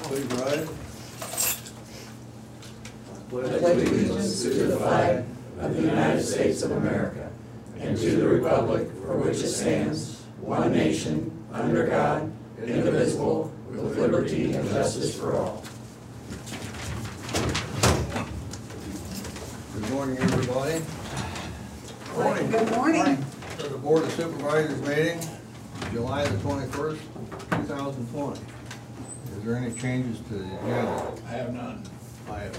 Please rise. Pledge allegiance to the flag of the United States of America and to the republic for which it stands, one nation, under God, indivisible, with liberty and justice for all. Good morning, everybody. Good morning. To the Board of Supervisors meeting, July the 21st, 2020. Is there any changes to the agenda? I have none. I have.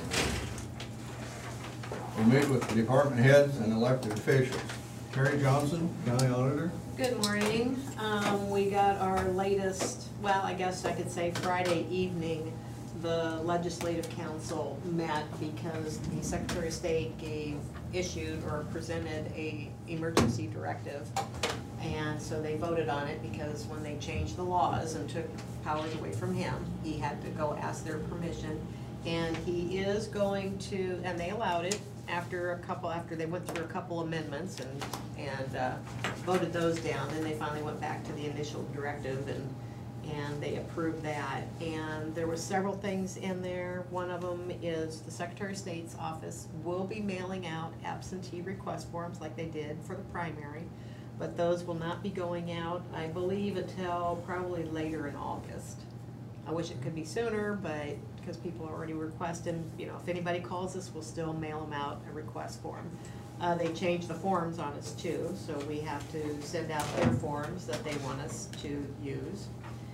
We'll meet with the department heads and elected officials. Terry Johnson, County Auditor. Good morning. We got our latest, well, I guess I could say Friday evening, the Legislative Council met because the Secretary of State issued or presented a emergency directive. And so they voted on it because when they changed the laws and took powers away from him, he had to go ask their permission. And he is going to, and they allowed it after they went through a couple amendments and voted those down. Then they finally went back to the initial directive and they approved that. And there were several things in there. One of them is the Secretary of State's office will be mailing out absentee request forms like they did for the primary, but those will not be going out, I believe, until probably later in August. I wish it could be sooner, but because people are already requesting, if anybody calls us, we'll still mail them out a request form. They changed the forms on us too, so we have to send out their forms that they want us to use.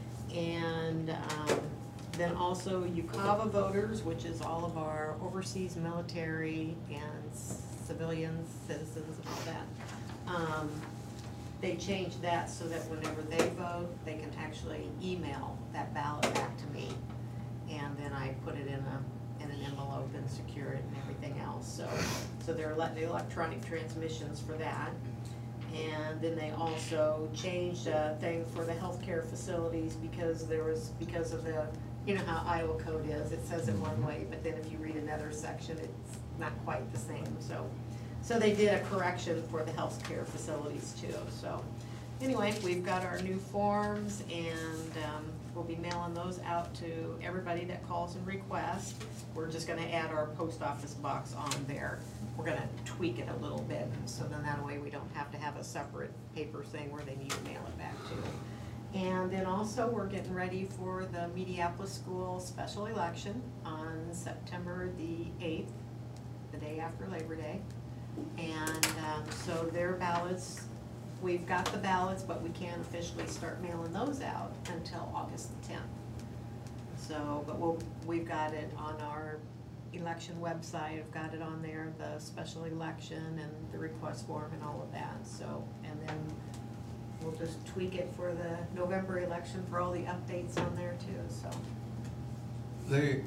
And then also UCAVA voters, which is all of our overseas military and civilians, citizens, and all that. They changed that so that whenever they vote, they can actually email that ballot back to me. And then I put it in an envelope and secure it and everything else. So they're the electronic transmissions for that. And then they also changed a thing for the healthcare facilities because of the, how Iowa code is. It says it one way, but then if you read another section, it's not quite the same. So they did a correction for the healthcare facilities too. So anyway, we've got our new forms and we'll be mailing those out to everybody that calls and requests. We're just gonna add our post office box on there. We're gonna tweak it a little bit, so then that way we don't have to have a separate paper thing where they need to mail it back to. And then also we're getting ready for the Mediapolis School special election on September the 8th, the day after Labor Day. And so their ballots, we've got the ballots, but we can't officially start mailing those out until August the 10th. So, but we've got it on our election website. I've got it on there, the special election and the request form and all of that. So, and then we'll just tweak it for the November election for all the updates on there too. So, The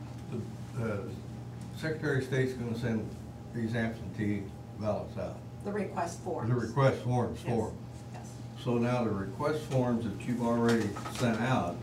Secretary of State's going to send these absentee ballots out. the request forms. The request forms Yes. for them. Yes. So now the request forms that you've already sent out,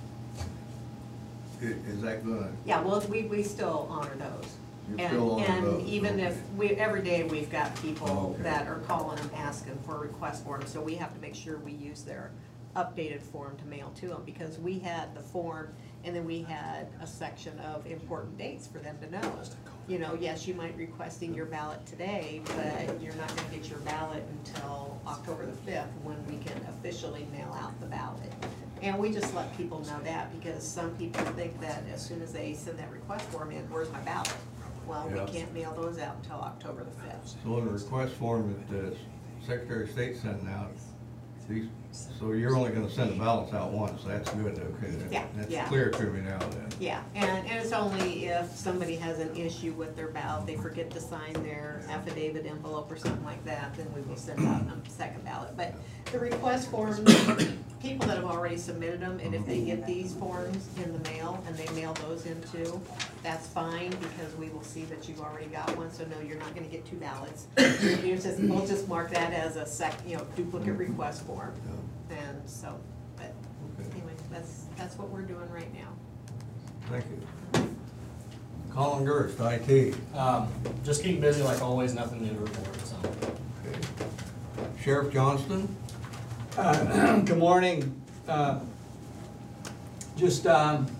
is that gonna? Yeah, well, we still honor those. You still honor those, And even okay. if, every day we've got people Okay. that are calling and asking for request forms, so we have to make sure we use their updated form to mail to them, because we had the form, and then we had a section of important dates for them to know. Yes, you might be requesting your ballot today, but you're not gonna get your ballot until October the 5th, when we can officially mail out the ballot. And we just let people know that, because some people think that as soon as they send that request form in, where's my ballot? Well, Yeah. we can't mail those out until October the 5th. So in the request form that the Secretary of State sent out, so you're only gonna send the ballots out once, that's good, okay? Yeah, That's yeah. clear to me now then. Yeah, and it's only if somebody has an issue with their ballot, they forget to sign their affidavit envelope or something like that, then we will send out a second ballot. But the request forms, people that have already submitted them, and if they get these forms in the mail and they mail those in too, that's fine, because we will see that you've already got one, so no, you're not gonna get two ballots. We'll just mark that as a duplicate request form. And so, but anyway, that's what we're doing right now. Thank you. Colin Gerst, IT. Just keep busy like always, nothing new to report, so. Okay. Sheriff Johnston? Good morning. Just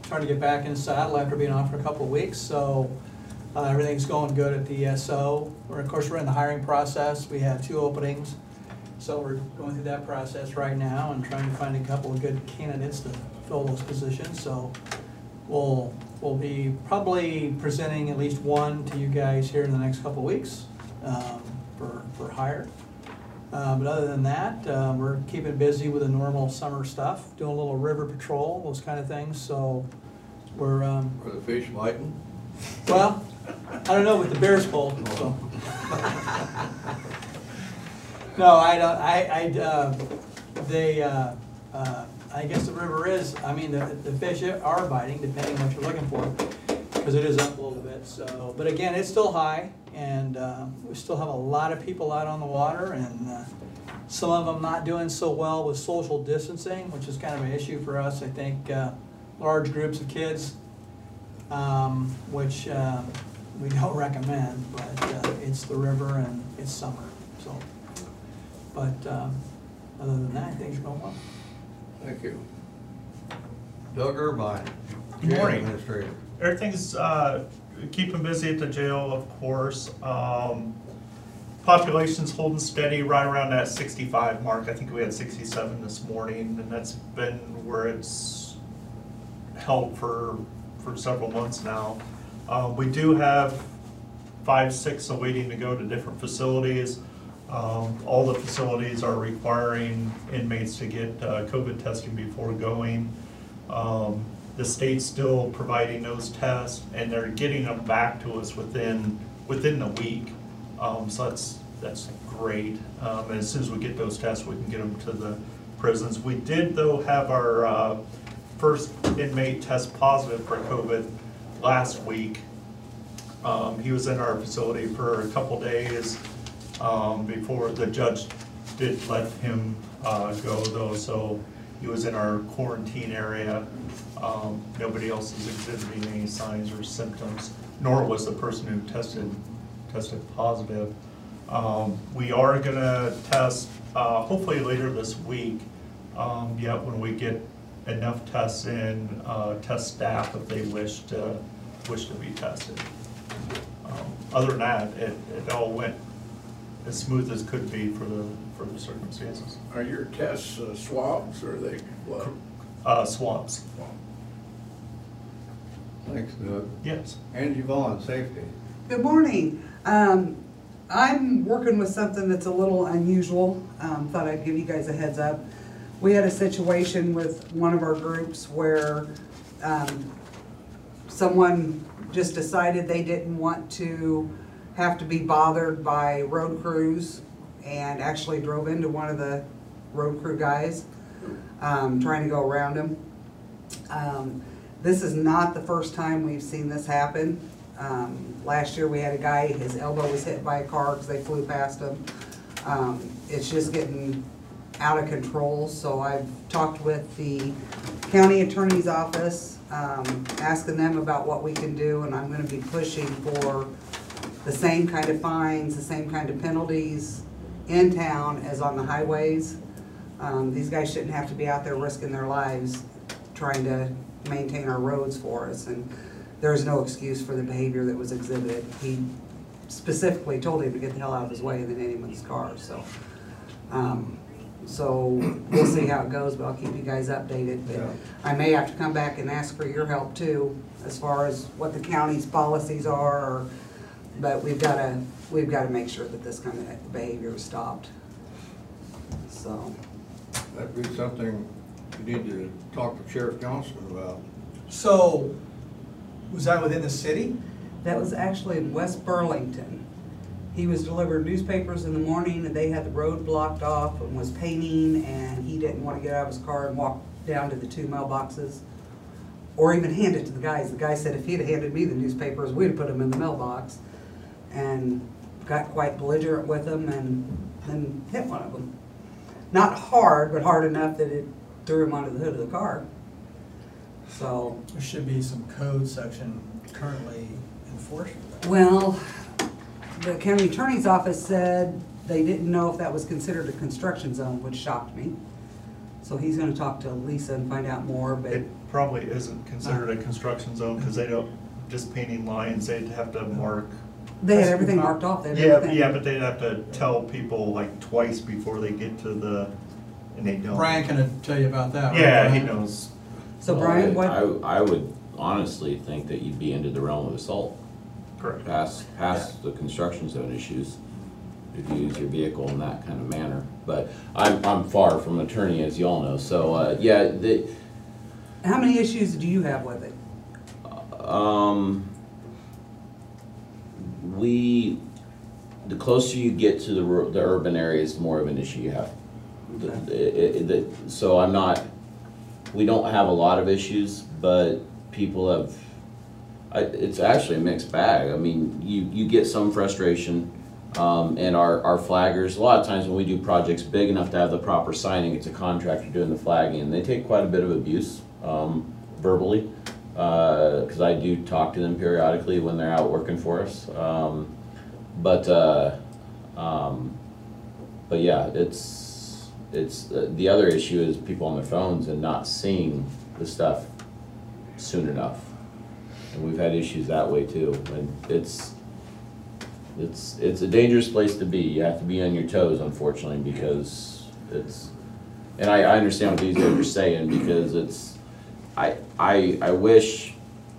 trying to get back in the saddle after being off for a couple of weeks, so everything's going good at the ESO. Of course, we're in the hiring process. We have 2 openings, so we're going through that process right now and trying to find a couple of good candidates to fill those positions. So we'll be probably presenting at least one to you guys here in the next couple of weeks for hire. But other than that, we're keeping busy with the normal summer stuff, doing a little river patrol, those kind of things. So we're Are the fish biting? well, I don't know with the bear's cold. So. No, I guess the river is. I mean, the fish are biting, depending on what you're looking for, because it is up a little bit. So, but again, it's still high, and we still have a lot of people out on the water, and some of them not doing so well with social distancing, which is kind of an issue for us. I think large groups of kids, which we don't recommend, but it's the river and it's summer. So, but other than that, things are going well. Thank you. Doug Irvine, Good jail morning. administrator. Everything's keeping busy at the jail, of course. Population's holding steady right around that 65 mark. I think we had 67 this morning, and that's been where it's held for several months now. We do have 5, 6 awaiting to go to different facilities. All the facilities are requiring inmates to get COVID testing before going. The state's still providing those tests, and they're getting them back to us within the week. So that's great. And as soon as we get those tests, we can get them to the prisons. We did, though, have our first inmate test positive for COVID last week. He was in our facility for a couple days before the judge did let him go, though. So he was in our quarantine area. Nobody else is exhibiting any signs or symptoms, nor was the person who tested positive. We are gonna test hopefully later this week. When we get enough tests in, test staff if they wish to be tested. Other than that, it all went as smooth as could be for the circumstances. Are your tests swabs or are they blood? Swabs. Thanks, Doug. Yes. Angie Vaughn, safety. Good morning. I'm working with something that's a little unusual. Thought I'd give you guys a heads up. We had a situation with one of our groups where someone just decided they didn't want to have to be bothered by road crews and actually drove into one of the road crew guys trying to go around him. This is not the first time we've seen this happen. Last year we had a guy, his elbow was hit by a car because they flew past him. It's just getting out of control, so I've talked with the county attorney's office, asking them about what we can do, and I'm gonna be pushing for the same kind of fines, the same kind of penalties in town as on the highways. These guys shouldn't have to be out there risking their lives trying to maintain our roads for us, and there's no excuse for the behavior that was exhibited. He specifically told him to get the hell out of his way and then hit him with his car, so. So we'll see how it goes, but I'll keep you guys updated. But Yeah. I may have to come back and ask for your help too, as far as what the county's policies are, but we've gotta make sure that this kind of behavior is stopped, so. That'd be something you need to talk to Sheriff Johnson about. So, was that within the city? That was actually in West Burlington. He was delivering newspapers in the morning and they had the road blocked off and was painting, and he didn't want to get out of his car and walk down to the 2 mailboxes or even hand it to the guys. The guy said if he'd handed me the newspapers, we'd have put them in the mailbox, and got quite belligerent with them and then hit one of them. Not hard, but hard enough that it threw him onto the hood of the car. So, There should be some code section currently enforced. well, the county attorney's office said they didn't know if that was considered a construction zone, which shocked me. So he's gonna talk to Lisa and find out more, but probably isn't considered a construction zone, because they don't, just painting lines, they'd have to mark. They had everything marked off, they had Yeah, everything. yeah, but they'd have to tell people like twice before they get to the, and they don't. Brian can tell you about that. right, Yeah, he Brian? knows. So Brian, what, I would honestly think that you'd be into the realm of assault, Correct. past the construction zone issues, if you use your vehicle in that kind of manner. But I'm far from an attorney, as you all know, so, yeah, how many issues do you have with it? the closer you get to the urban areas, the more of an issue you have. So we don't have a lot of issues, but people have, it's actually a mixed bag. I mean, you get some frustration, and our flaggers, a lot of times when we do projects big enough to have the proper signing, it's a contractor doing the flagging, and they take quite a bit of abuse, verbally, because I do talk to them periodically when they're out working for us. But yeah, it's the other issue is people on their phones and not seeing the stuff soon enough, and we've had issues that way too. And it's a dangerous place to be. You have to be on your toes, unfortunately, because and I understand what these guys are saying, because I wish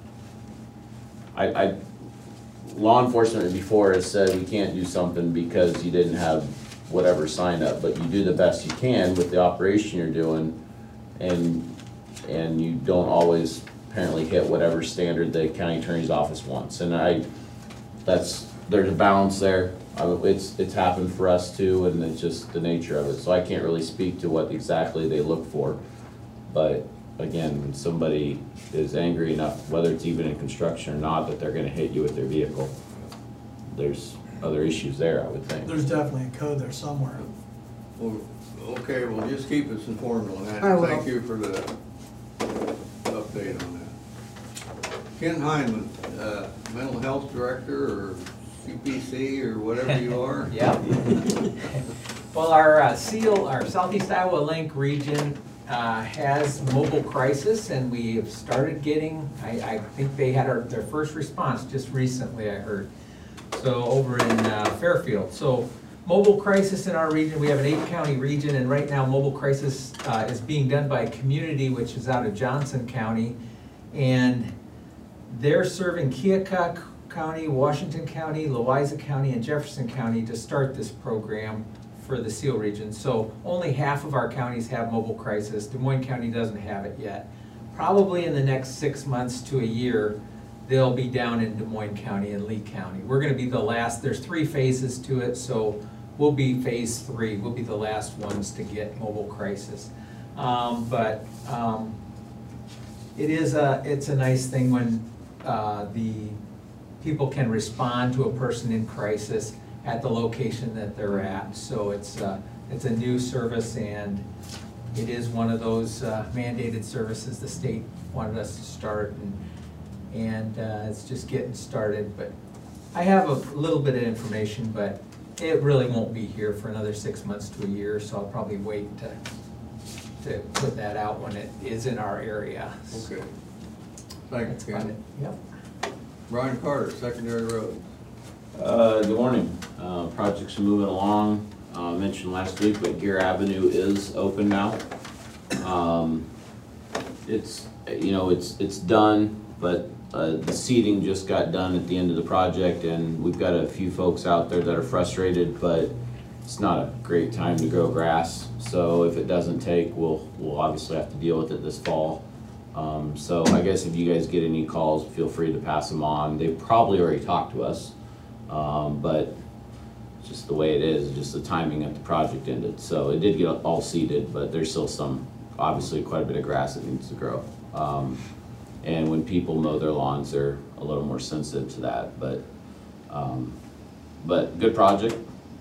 law enforcement before has said we can't do something because you didn't have whatever sign up, but you do the best you can with the operation you're doing, and you don't always apparently hit whatever standard the county attorney's office wants. And there's a balance there. It's happened for us too, and it's just the nature of it. So I can't really speak to what exactly they look for, but again, when somebody is angry enough, whether it's even in construction or not, that they're gonna hit you with their vehicle, there's other issues there, I would think. There's definitely a code there somewhere. Well, okay, well, just keep us informed on that. I will. Thank you for the update on that. Ken Hyman, Mental Health Director, or CPC, or whatever you are. Yeah. Well, our SEAL, our Southeast Iowa Link region has mobile crisis, and we have started getting, I think they had their first response just recently, I heard. So over in Fairfield. So mobile crisis in our region, we have an 8-county region, and right now mobile crisis is being done by a community which is out of Johnson County, and they're serving Keokuk County, Washington County, Louisa County, and Jefferson County to start this program for the SEAL region. So only half of our counties have mobile crisis. Des Moines County doesn't have it yet. Probably in the next 6 months to a year, they'll be down in Des Moines County and Lee County. We're gonna be the last, there's 3 phases to it, so we'll be phase 3. We'll be the last ones to get mobile crisis. It's a nice thing when the people can respond to a person in crisis at the location that they're at. So it's a new service, and it is one of those mandated services the state wanted us to start, and it's just getting started. But I have a little bit of information, but it really won't be here for another 6 months to a year, so I'll probably wait to put that out when it is in our area. Okay. Thank That's you, about Ken. it. Yep. Brian Carter, Secondary Road. Good morning. Projects are moving along. Mentioned last week, but Gear Avenue is open now. It's done, but the seeding just got done at the end of the project, and we've got a few folks out there that are frustrated, but it's not a great time to grow grass. So if it doesn't take, we'll obviously have to deal with it this fall. So I guess if you guys get any calls, feel free to pass them on. They've probably already talked to us, but it's just the way it is, just the timing of the project ended. So it did get all seeded, but there's still obviously quite a bit of grass that needs to grow. And when people mow their lawns, they're a little more sensitive to that, but good project.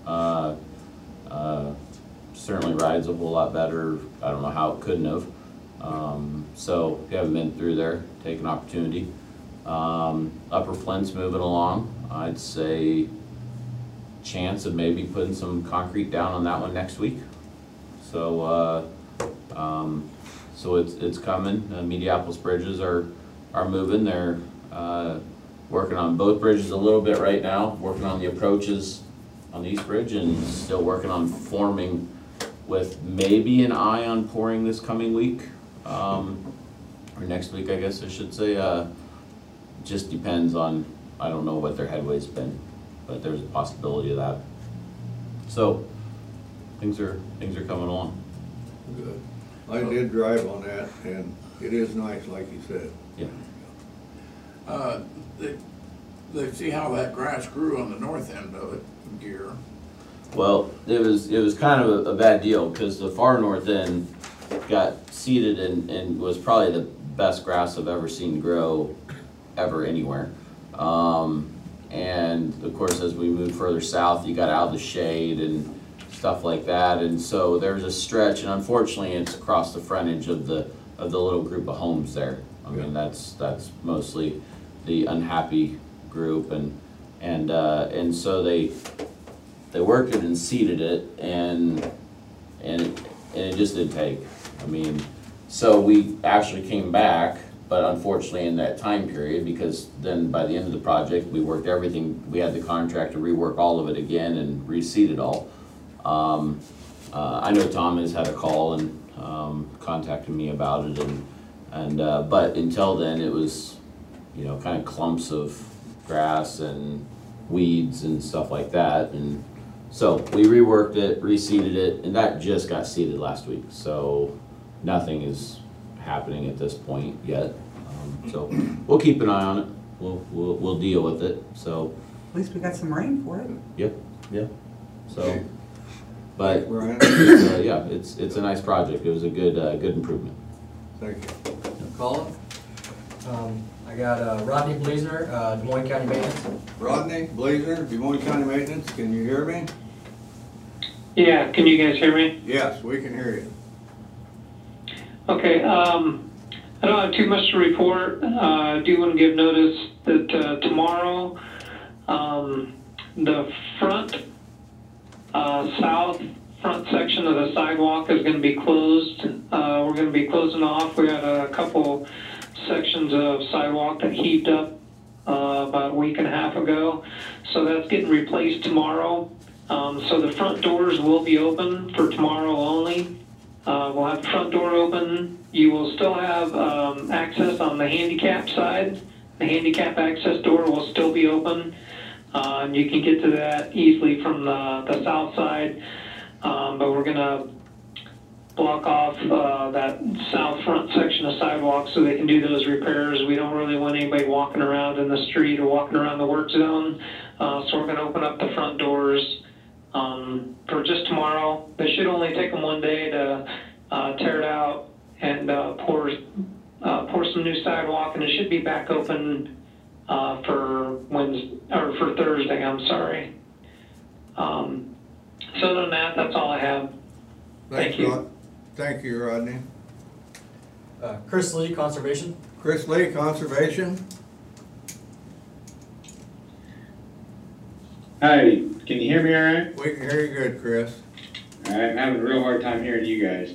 Certainly rides a whole lot better. I don't know how it couldn't have. So if you haven't been through there, take an opportunity. Upper Flint's moving along. I'd say chance of maybe putting some concrete down on that one next week. So So it's coming. Mediapolis bridges are moving. They're working on both bridges a little bit right now, working on the approaches on the East Bridge, and still working on forming with maybe an eye on pouring this coming week, or next week, I guess I should say. Just depends on, I don't know what their headway's been, but there's a possibility of that. So things are coming along. Good. I did drive on that, and it is nice, like you said. Yeah. They see how that grass grew on the north end of it, Gear. Well, it was kind of a bad deal because the far north end got seeded and was probably the best grass I've ever seen grow ever anywhere. And of course, as we moved further south, you got out of the shade and stuff like that. And so there's a stretch, and unfortunately, it's across the frontage of the little group of homes there. I mean, that's mostly the unhappy group, and so they worked it and seeded it, and it just didn't take. I mean, so we actually came back, but unfortunately in that time period, because then by the end of the project, we worked everything, we had the contractor rework all of it again and reseed it all. I know Tom has had a call and contacted me about it, and but until then it was, you know, kind of clumps of grass and weeds and stuff like that. And so we reworked it, reseeded it, and that just got seeded last week. So nothing is happening at this point yet. So we'll keep an eye on it. We'll deal with it. So At least we got some rain for it. yep, yeah. So, Okay. but Brian? yeah, it's a nice project. It was a good improvement. Thank you. Colin? I got Rodney Blazer, Des Moines County Maintenance. Rodney Blazer, Des Moines County Maintenance, can you hear me? Yeah, can you guys hear me? Yes, we can hear you. Okay, I don't have too much to report. I do want to give notice that tomorrow, the south front section of the sidewalk is going to be closed. We're going to be closing off. We had a couple sections of sidewalk that heaved up about a week and a half ago. So that's getting replaced tomorrow. So the front doors will be open for tomorrow only. We'll have the front door open. You will still have access on the handicap side. The handicap access door will still be open. And you can get to that easily from the south side. But we're going to block off that south front section of sidewalk so they can do those repairs. We don't really want anybody walking around in the street or walking around the work zone. So we're going to open up the front doors for just tomorrow. They should only take them one day to tear it out and pour some new sidewalk, and it should be back open for Wednesday or for Thursday. I'm sorry. So other than that, that's all I have. Thank you. Rod. Thank you, Rodney. Chris Lee, Conservation. Chris Lee, Conservation. Hi, can you hear me all right? We can hear you good, Chris. All right, I'm having a real hard time hearing you guys.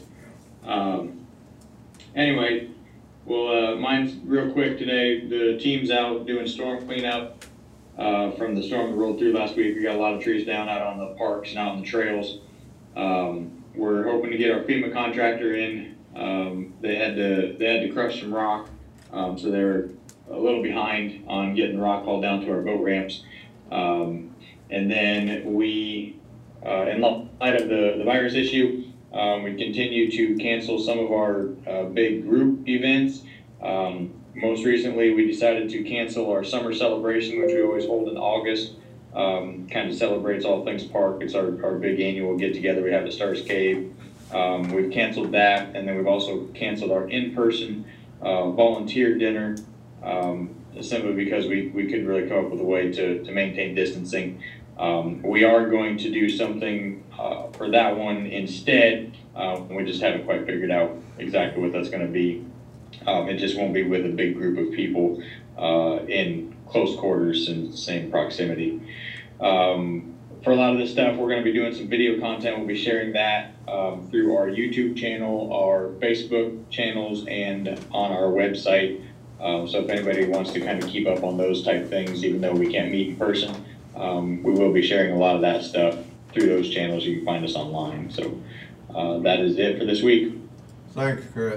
Anyway, well, mine's real quick today. The team's out doing storm cleanup from the storm that rolled through last week. We got a lot of trees down out on the parks and out on the trails. We're hoping to get our FEMA contractor in. They had to crush some rock, so they were a little behind on getting rock hauled down to our boat ramps. And then we, in light of the virus issue, we continue to cancel some of our big group events. Most recently, we decided to cancel our summer celebration, which we always hold in August. Kind of celebrates all things park. It's our big annual get-together we have at Stars Cave. We've canceled that, and then we've also canceled our in-person volunteer dinner, simply because we couldn't really come up with a way to maintain distancing. We are going to do something for that one instead. We just haven't quite figured out exactly what that's going to be. It just won't be with a big group of people in close quarters and same proximity. for a lot of this stuff, we're going to be doing some video content. We'll be sharing that through our YouTube channel, our Facebook channels, and on our website. So if anybody wants to kind of keep up on those type things, even though we can't meet in person, we will be sharing a lot of that stuff through those channels. You can find us online. So that is it for this week. Thanks, Chris.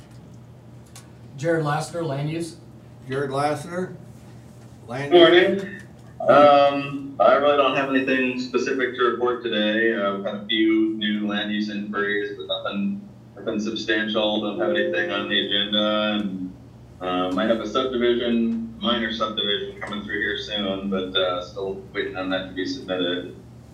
Jared Lassiter, Land Use. Jared Lassiter, Land Good Use. morning. I really don't have anything specific to report today. I've had a few new land use inquiries, but nothing substantial. Don't have anything on the agenda, and might have a subdivision, minor subdivision coming through here soon, but still waiting on that to be submitted.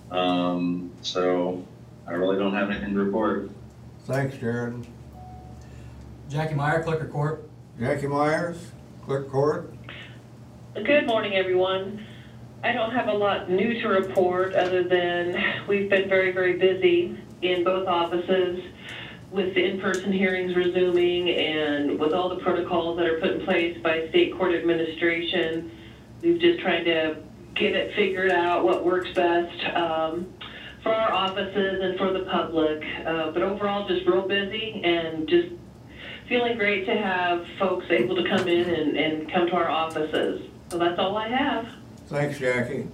So I really don't have anything to report. Thanks, Jared. Jackie Meyer, Clicker Court. Jackie Myers, Clerk Court. Good morning, everyone. I don't have a lot new to report other than we've been very, very busy in both offices with the in-person hearings resuming and with all the protocols that are put in place by state court administration. We've just tried to get it figured out what works best for our offices and for the public. But overall, just real busy and just feeling great to have folks able to come in and come to our offices. So that's all I have. Thanks, Jackie.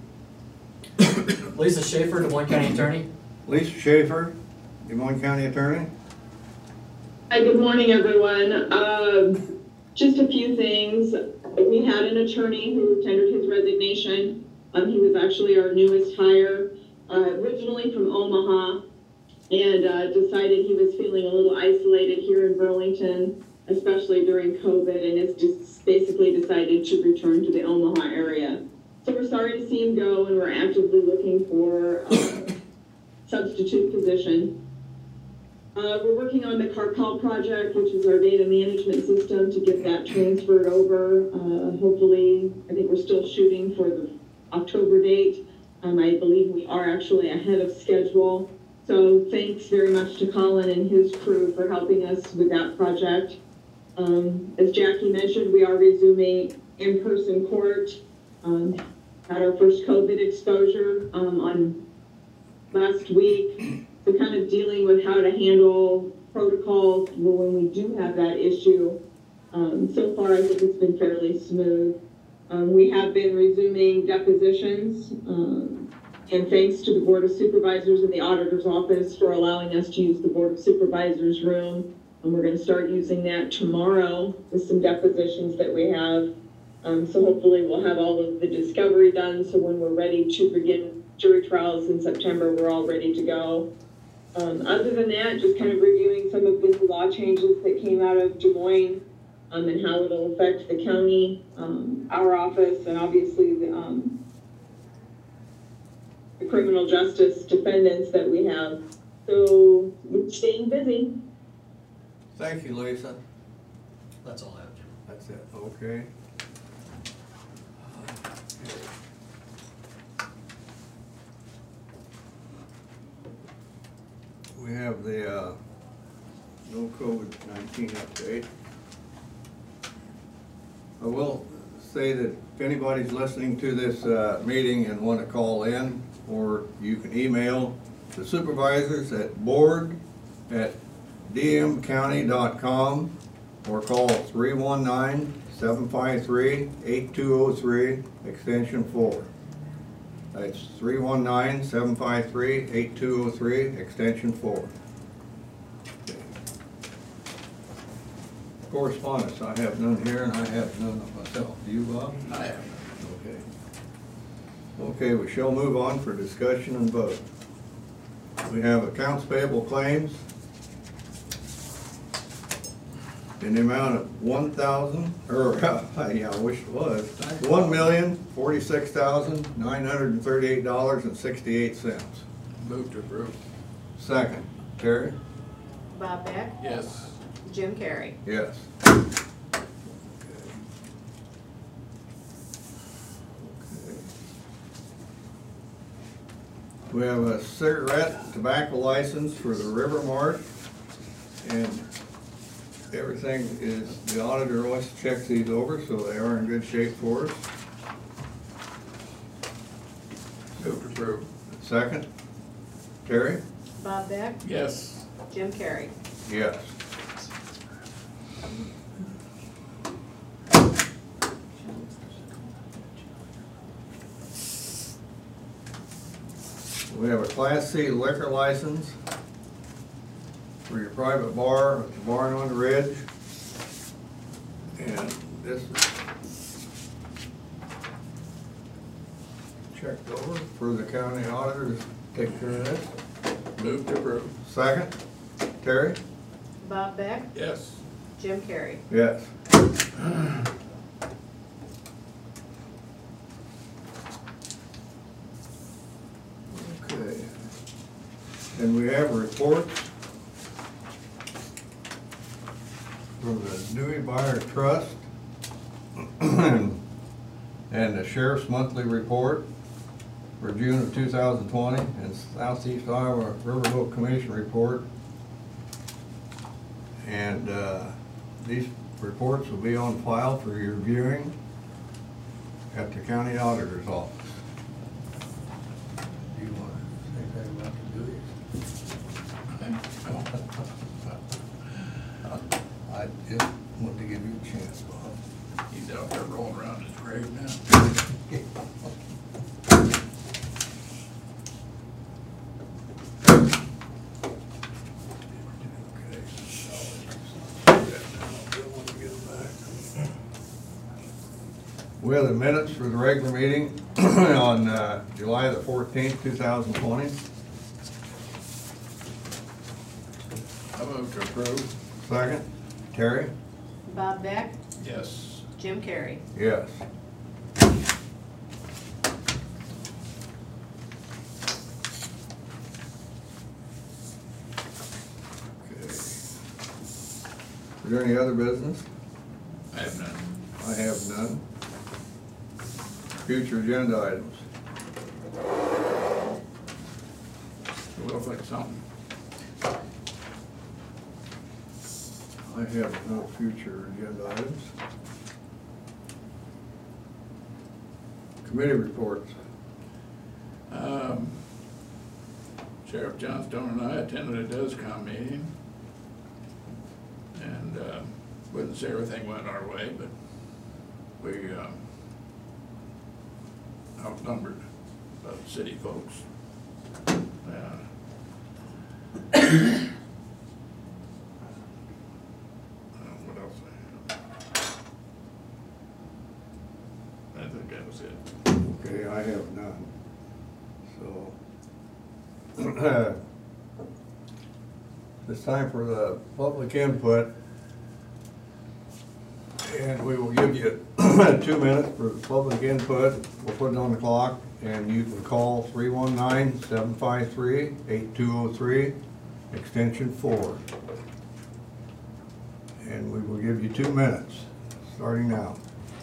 Lisa Schaefer, Des Moines County Attorney. Lisa Schaefer, Des Moines County Attorney. Hi, good morning, everyone. Just a few things. We had an attorney who tendered his resignation. He was actually our newest hire, originally from Omaha, and decided he was feeling a little isolated here in Burlington, especially during COVID, and has just basically decided to return to the Omaha area. So we're sorry to see him go, and we're actively looking for a substitute position. We're working on the CarCall project, which is our data management system, to get that transferred over. Hopefully, I think we're still shooting for the October date. I believe we are actually ahead of schedule. So thanks very much to Colin and his crew for helping us with that project. As Jackie mentioned, we are resuming in-person court. Had our first COVID exposure on last week. So kind of dealing with how to handle protocols when we do have that issue. So far, I think it's been fairly smooth. We have been resuming depositions, and thanks to the Board of Supervisors and the Auditor's Office for allowing us to use the Board of Supervisors room. And we're going to start using that tomorrow with some depositions that we have. So hopefully we'll have all of the discovery done, so when we're ready to begin jury trials in September, we're all ready to go. Other than that, just kind of reviewing some of the law changes that came out of Des Moines and how it'll affect the county, our office, and obviously the criminal justice defendants that we have. So we're staying busy. Thank you, Lisa. That's all I have, Jim. That's it, okay. We have the no COVID-19 update. I will say that if anybody's listening to this meeting and want to call in, or you can email the supervisors at board@dmcounty.com or call 319-753-8203, extension 4. That's 319-753-8203, extension 4. Correspondence, I have none here, and I have none of myself. Do you, Bob? I have. Okay. Okay, we shall move on for discussion and vote. We have accounts payable claims in the amount of I wish it was, $1,046,938.68. Move to approve. Second, Terry? Bob Beck? Yes. Jim Carrey? Yes. We have a cigarette tobacco license for the River Mart, and everything is, the auditor always checks these over, so they are in good shape for us. Move to approve. Second. Terry? Bob Beck? Yes. Jim Carrey? Yes. We have a Class C liquor license for your private bar at the Barn on the Ridge. And this is checked over for the county auditor to take care of this. Move to approve. Second. Terry? Bob Beck? Yes. Jim Carrey? Yes. Okay. And we have reports from the Dewey Buyer Trust and the Sheriff's Monthly Report for June of 2020 and Southeast Iowa Riverboat Commission Report. And these reports will be on file for your viewing at the county auditor's office. Do you want to say anything about the Dewey's? I just wanted to give you a chance, Bob. He's out there rolling around his grave now. We have the minutes for the regular meeting on July the 14th, 2020. I move to approve. Second. Terry? Bob Beck? Yes. Jim Carrey? Yes. Okay. Is there any other business? I have none. I have none. Future agenda items. We'll fix something. I have no future agenda items. Committee reports. Sheriff Johnstone and I attended a DESCOM meeting. And wouldn't say everything went our way, but we outnumbered the city folks. What else I have? I think that was it. Okay, I have none. So, it's time for the public input. And we will give you 2 minutes for public input. We'll put it on the clock, and you can call 319-753-8203, extension 4. And we will give you 2 minutes, starting now.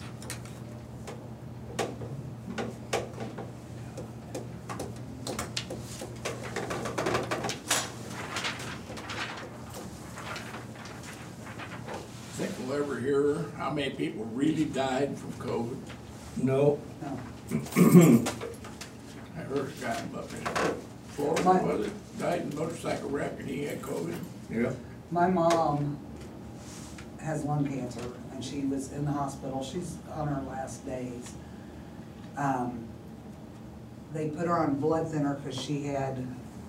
Think we'll ever hear how many people really died from COVID? No. I heard a guy up in Florida, was it, died in a motorcycle wreck and he had COVID. Yeah. My mom has lung cancer and she was in the hospital. She's on her last days. They put her on blood thinner because she had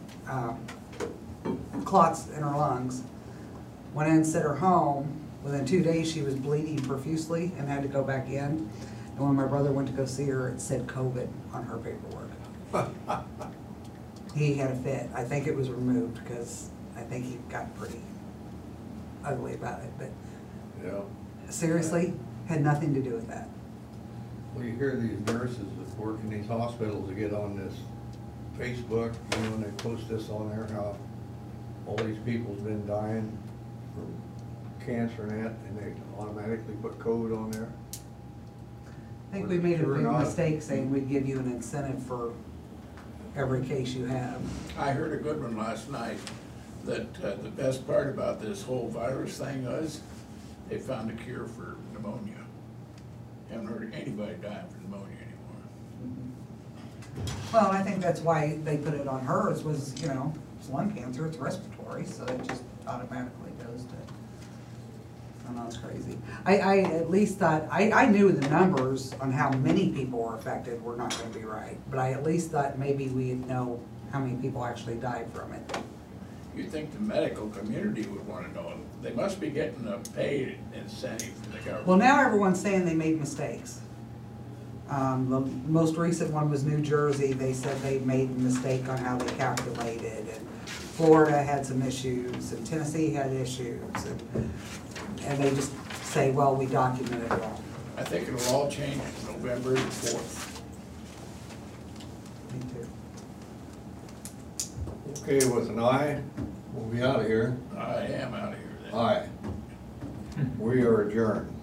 clots in her lungs. Went in and sent her home. Within 2 days, she was bleeding profusely and had to go back in. And when my brother went to go see her, it said COVID on her paperwork. He had a fit. I think it was removed because I think he got pretty ugly about it. But Yeah. seriously, had nothing to do with that. Well, you hear these nurses that work in these hospitals that get on this Facebook, you know, and they post this on there, how all these people's been dying from cancer and that, and they automatically put COVID on there. I think we made a Sure big not. mistake saying we'd give you an incentive for every case you have. I heard a good one last night, that the best part about this whole virus thing was they found a cure for pneumonia. Haven't heard of anybody dying from pneumonia anymore. Well, I think that's why they put it on hers was, you know, it's lung cancer, it's respiratory, so it just automatically goes to, I know, it's crazy. I at least thought, I knew the numbers on how many people were affected were not gonna be right, but I at least thought maybe we'd know how many people actually died from it. You'd think the medical community would wanna know. They must be getting a paid incentive from the government. Well, now everyone's saying they made mistakes. The most recent one was New Jersey. They said they made a mistake on how they calculated, and Florida had some issues, and Tennessee had issues, and they just say, well, we documented it wrong. I think it'll all change November the 4th. Me too. Okay, with an aye, we'll be out of here. I am out of here then. Aye. We are adjourned.